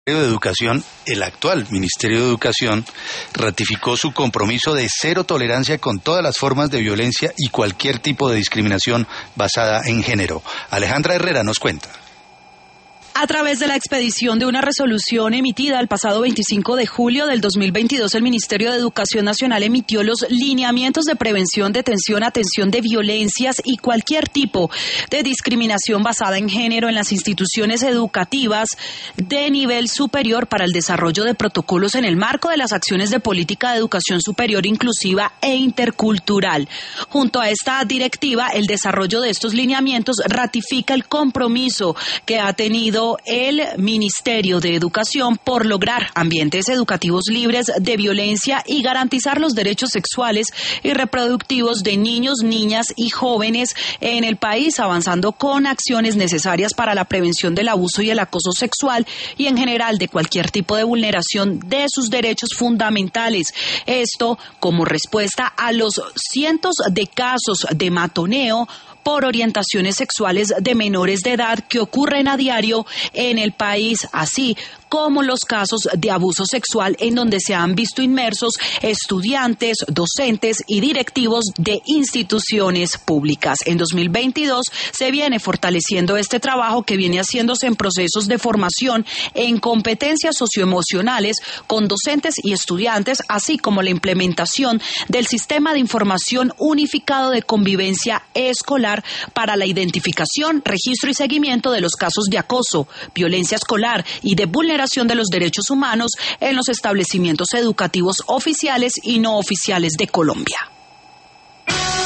de Educación, el actual Ministerio de Educación, ratificó su compromiso de cero tolerancia con todas las formas de violencia y cualquier tipo de discriminación basada en género. Alejandra Herrera nos cuenta. A través de la expedición de una resolución emitida el pasado 25 de julio del 2022, el Ministerio de Educación Nacional emitió los lineamientos de prevención, detención, atención de violencias y cualquier tipo de discriminación basada en género en las instituciones educativas de nivel superior para el desarrollo de protocolos en el marco de las acciones de política de educación superior inclusiva e intercultural. Junto a esta directiva, el desarrollo de estos lineamientos ratifica el compromiso que ha tenido el Ministerio de Educación por lograr ambientes educativos libres de violencia y garantizar los derechos sexuales y reproductivos de niños, niñas y jóvenes en el país, avanzando con acciones necesarias para la prevención del abuso y el acoso sexual y en general de cualquier tipo de vulneración de sus derechos fundamentales. Esto como respuesta a los cientos de casos de matoneo por orientaciones sexuales de menores de edad que ocurren a diario en el país, así como los casos de abuso sexual en donde se han visto inmersos estudiantes, docentes y directivos de instituciones públicas. En 2022 se viene fortaleciendo este trabajo que viene haciéndose en procesos de formación en competencias socioemocionales con docentes y estudiantes, así como la implementación del Sistema de Información Unificado de Convivencia Escolar para la identificación, registro y seguimiento de los casos de acoso, violencia escolar y de vulneración de los derechos humanos en los establecimientos educativos oficiales y no oficiales de Colombia.